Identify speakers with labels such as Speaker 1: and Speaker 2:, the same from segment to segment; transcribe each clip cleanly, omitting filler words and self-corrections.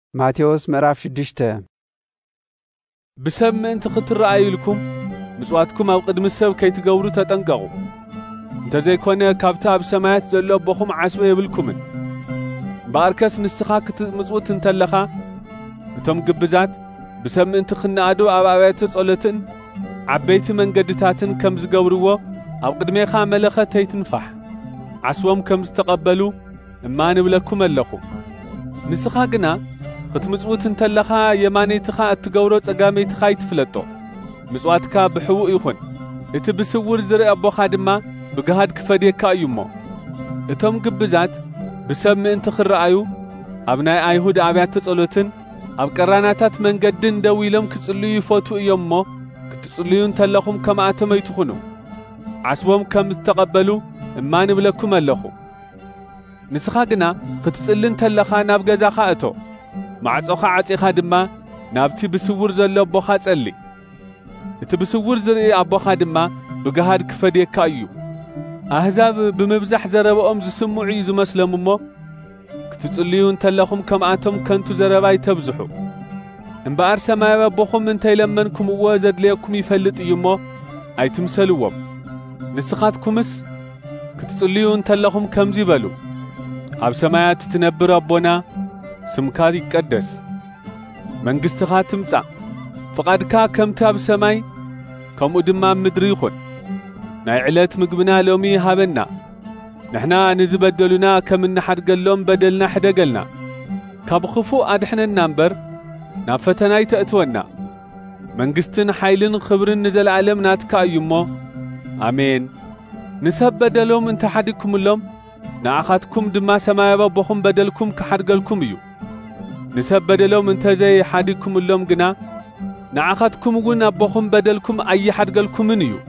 Speaker 1: ማቴዎስ ምዕራፍ 6
Speaker 2: بسم أنت خطرأي لكم مسواتكم أو قد مسب كي تجوروا تتنقوا أنت زي كونه كابتها بسمايات زلوا بخم عسبة يبلكمن باركس نسخاك مسوات انت اللخا بتم قبزات بسم أنت خنا أدو أبعات تصلتن عبيت من قدتاتن كم زجوروا أو قد ميخا ملخة تيتنفح عسوم كم تقبلوا ما نبلكم اللخو نسخاقنا خطمصوت انت لخا يمانيتخا اتغورو صغاميتخا يتفلطو مصواتكا بحوق يخون ات بسور زري ابوخا دما بغهاد كفديكا يمو اتم غبزات بسم انت خرأيو ابناي ايهود ابيات تصلوتن اب قراناتات منغدن دويلم كصليو يفوتو يمو كتصليو انت لخم كما اتميتخونو عسبوم كم تقبلوا ما نبلكم اللخو نسخاقنا ختصلن تلخا ناب غزاخا اتو معصوخا عصيخا دما نابتي بسور زلو بوخا صلي ات بسور زري ابوخا دما بغهاد كفديكا يو احزاب بمبزح زربኦም ዝስምዑ ዝመስሎም እሞ ክትጽልዩ እንተለኹም ከምኣቶም ከንቱ ዘረባይ ተብዝሑ እምበኣር ሰማያዊ ኣቦኹም እንተይለመንኩምዎ ዘድልየኩም ይፈልጥ እዩ እሞ ኣይትምሰልዎም ንስኻትኩምስ ክትጽልዩ እንተለኹም ከምዚ በሉ ኣብ ሰማያት ትነብር ኣቦና ስምካ ይቀደስ መንግሥትኻ ትምጻእ ፍቃድካ ከምቲ ኣብ ሰማይ ከምኡ ድማ ምድሪ ይኹን ናይ ዕለት ምግብና ሎሚ ሃበና ንሕና ንዝበደሉና ከም እንሓድገሎም በደልና ሕደገልና ካብ ክፉእ ኣድሕነና እምበር ናብ ፈተና ይተእትወና መንግሥትን ሓይልን ክብርን ንዘለዓለም ናትካ እዩ እሞ ኣሜን ንሰብ በደሎም እንተሓዲግኩምሎም ንኣኻትኩም ድማ ሰማያዊ ኣቦኹም በደልኩም ክሓድገልኩም እዩ ንሰብ በደሎም እንተዘይ ሓዲግኩምሎም ግና ንኣኻትኩም እውን ኣቦኹም በደልኩም ኣይሓድገልኩምን እዩ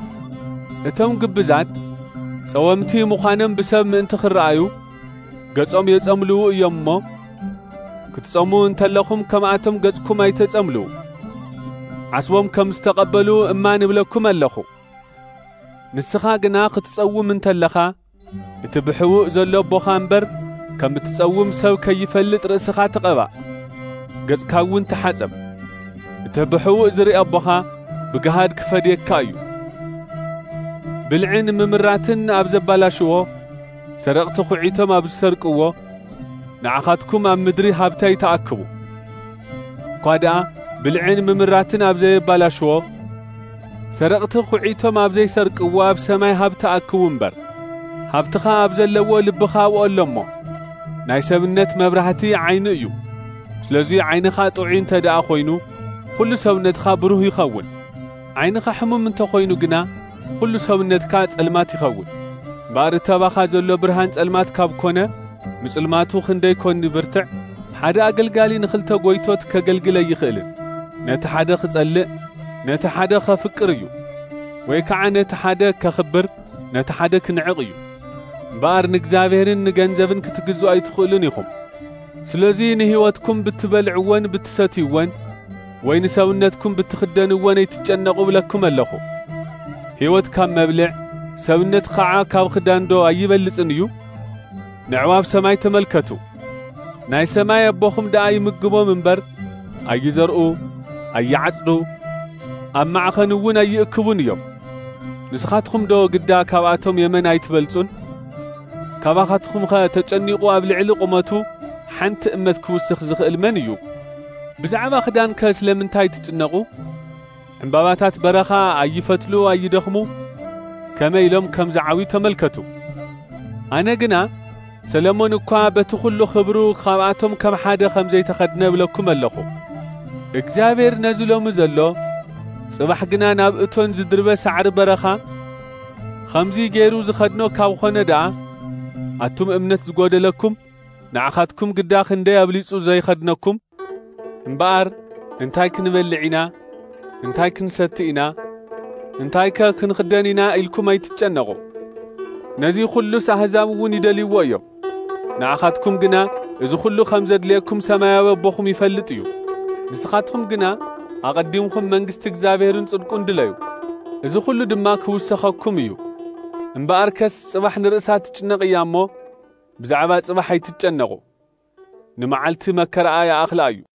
Speaker 2: እቶም ግብዛት ጸወምቲ ምዃኖም ብሰብ ምእንቲ ክረአዩ ገጾም የጸምልዉ እዮም እሞ ክትጸሙ እንተለኹም ከምኣቶም ገጽኩም ኣይተጸምልዉ ዓስቦም ከም ዝተቐበሉ እማ ንብለኩም ኣለኹ ንስኻ ግና ክትጸውም እንተለኻ እቲ ብሕውእ ዘሎ ኣቦኻ እምበር ከም እትጸውም ሰብ ከይፈልጥ ርእስኻ ተቐባእ ገጽካ እውን ተሓጸብ እቲ ብሕውእ ዝርኢ ኣቦኻ ብገሃድ ክፈድየካ እዩ ብልዕን ምምራትን ኣብ ዘባላሽዎ ሰረቕቲ ኹዒቶም ኣብ ዝሰርቅዎ ንዓኻትኩም ኣብ ምድሪ ሃብታይ ተኣክቡ እኳ ደኣ ብልዕን ምምራትን ኣብ ዘየባላሽዎ ሰረቕቲ ኹዒቶም ኣብ ዘይሰርቅዎ ኣብ ሰማይ ሃብ ተኣክቡ እምበር ሃብትኻ ኣብ ዘለዎ ልብኻ ኣብኦ እሞ ናይ ሰብነት መብራህቲ ዓይኒ እዩ ስለዚ ዓይንኻ ጥዑይ እንተ ደኣ ኾይኑ ኩሉ ሰውነትኻ ብሩህ ይኸውን ዓይንኻ ሕሙም እንተ ኾይኑ ግና ኩሉ ሰውነትካ ጸልማት ይኸውን ባርተባኻ ዘሎ ብርሃን ጸልማት ካብ ኮነ ምጽልማቱ ክንደይ ኮን ብርትዕ ሓደ ኣገልጋሊ ንኽልተ ጎይቶት ከገልግለ ይኽእልን ነቲ ሓደ ክጸልእ ነቲ ሓደ ከፍቅር እዩ ወይ ከዓ ነቲ ሓደ ከኽብር ነቲ ሓደ ክንዕቕ እዩ እምበኣር ንእግዚአብሔርን ንገንዘብን ክትግዝኡ ኣይትኽእሉን ኢኹም ስለዚ ንህይወትኩም ብትበልዕወን ብትሰትይወን ወይ ንሰውነትኩም ብትኽደንወን ኣይትጨነቑ ብለኩም ኣለኹ ህይወት ካብ መብልዕ ሰውነት ከዓ ካብ ክዳን ዶ ኣይበልጽን እዩ ንዕዋብ ሰማይ ተመልከቱ ናይ ሰማይ ኣቦኹም ደኣ ይምግቦም እምበር ኣይዘርኡ ኣይዓጽዱ ኣብ ማዕኸን እውን ኣይእክቡን እዮም ንስኻትኩም ዶ ግዳ ካብኣቶም የመን ኣይትበልጹን ካባኻትኩም ተጨኒቑ ኣብ ልዕሊ ቁመቱ ሓንቲ እመት ክውስኽ ዝኽእል መን እዩ ብዛዕባ ክዳን ስለምንታይ ትጭነቑ ዕምባባታት በረኻ ኣይፈትሉ ኣይደኽሙ ከመይ ኢሎም ከም ዝዓብዩ ተመልከቱ ኣነ ግና ሰለሞን እኳ በቲ ኩሉ ክብሩ ካብኣቶም ከም ሓደ ከም ዘይተኸድነ ብለኩም ኣለኹ እግዚአብሔር ነዚ ሎሚ ዘሎ ጽባሕ ግና ናብ እቶን ዝድርበ ሳዕሪ በረኻ ከምዚ ገይሩ ዝኸድኖ ካብ ኾነ ደኣ ኣቱም እምነት ዝጐደለኩም ንዓኻትኩም ግዳ ክንደይ ኣብሊጹ ዘይኸድነኩም እምበኣር እንታይ ክንበልዕ ኢና እንታይ ክንሰቲ ኢና እንታይ ክንኽደን ኢና ኢልኩም ኣይትጨነቑ ነዚ ኩሉስ ኣሕዛብ እውን ይደልይዎ እዮም ንዓኻትኩም ግና እዚ ኩሉ ከም ዘድልየኩም ሰማያዊ ኣቦኹም ይፈልጥ እዩ ንስኻትኩም ግና ኣቐዲምኩም መንግሥቲ እግዚአብሔርን ጽድቁን ድለዩ እዚ ኩሉ ድማ ክውሰኸኩም እዩ እምበኣር ከስ ጽባሕ ንርእሳ ትጭነቕ እያ እሞ ብዛዕባ ጽባሕ ኣይትጨነቑ ንመዓልቲ መከራኣ ይኣኽላ እዩ።